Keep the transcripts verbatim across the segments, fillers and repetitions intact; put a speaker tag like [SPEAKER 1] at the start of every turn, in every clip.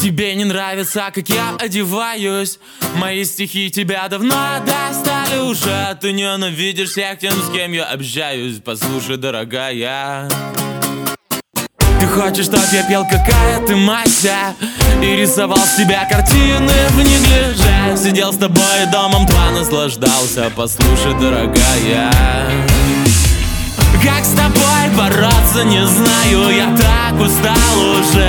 [SPEAKER 1] Тебе не нравится, как я одеваюсь. Мои стихи тебя давно достали уже. Ты ненавидишь всех тем, с кем я общаюсь. Послушай, дорогая, ты хочешь, чтоб я пел, какая ты Мася, и рисовал с тебя картины в неглиже. Сидел с тобой домом два, наслаждался. Послушай, дорогая, как с тобой бороться, не знаю. Я так устал уже.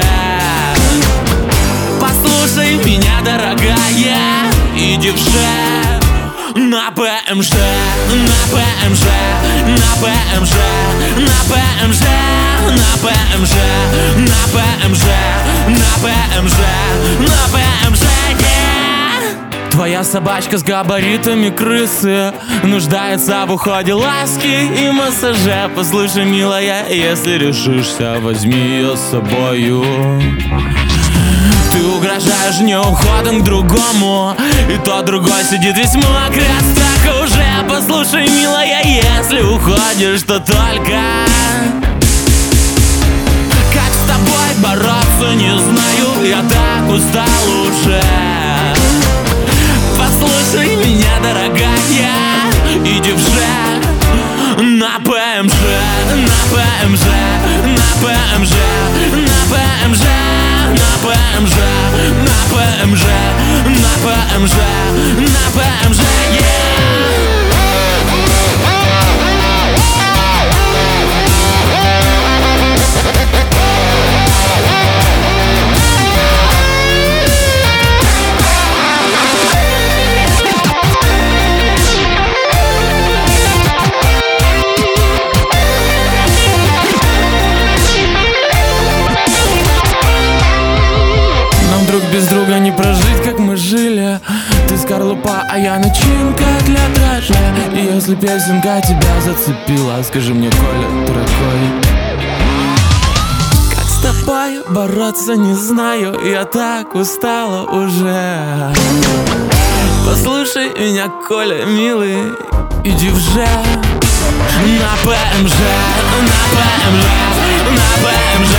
[SPEAKER 1] Послушай меня, дорогая, иди в шеф. На ПМЖ, на ПМЖ, на ПМЖ, на ПМЖ, на ПМЖ, на ПМЖ, на ПМЖ, на ПМЖ, yeah! Твоя собачка с габаритами крысы нуждается в уходе, ласки и массаже. Послушай, милая, если решишься, возьми ее с собою. Ты угрожаешь мне уходом к другому, и тот другой сидит весь мокрый от страха уже. Послушай, милая, если уходишь, то только как с тобой бороться, не знаю. Я так устал уже. Послушай меня, дорогая, иди в шеф. На ПМЖ, на ПМЖ, на ПМЖ, на ПМЖ, на ПМЖ, на ПМЖ, на ПМЖ, на ПМЖ, yeah! Друг без друга не прожить, как мы жили. Ты скорлупа, а я начинка для дрожжа. И если песенка тебя зацепила, скажи мне, Коля, дорогой, как с тобой бороться, не знаю. Я так устала уже. Послушай меня, Коля, милый, иди в жар. На ПМЖ, на ПМЖ, на ПМЖ,